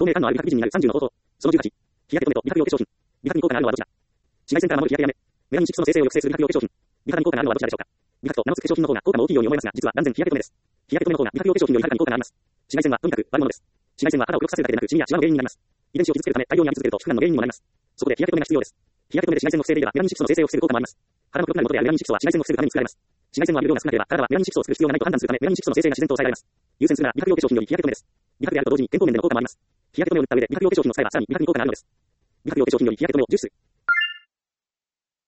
明感のある美白美人になる30の方法。その18、日焼け止めと美白用化粧品。美白に効果があるのはどちら？紫外線から守る日焼けやめ。メラニン色素の生成を抑制する美白用化粧品。美白に効果があるのはどちらでしょうか？美白とナノス化粧品の方が効果も大きいように思いますが、実は断然日焼け止めです。日焼け止めの方が美白用化粧品よりはるかに効果があります。紫外線はとにかく悪者です。紫外線は肌を黒くさせるだけでなく、シミやシワの原因になります。遺伝子を傷つけるため大量に浴び続けると皮膚がんの原因にもなります。そこで日焼け止めが必要です。日焼け止めで紫外線を防いでいればメラニン色素の生成を防ぐ効果もあります。肌の黒くなることであるメラニン色素は紫外線を防ぐために作られます。紫外線を浴びる量が少なければ体はメラニン色素を作る必要がないと判断するため、メラニン色素の生成が自然と抑えられます。優先するなら美白用化粧品より日焼け止めです。美白であると同時に健康面での効果もあります。日焼け止めを塗った上で美白用化粧品を使えばさらに美白に効果があるのです。美白用化粧品より日焼け止めを重視する。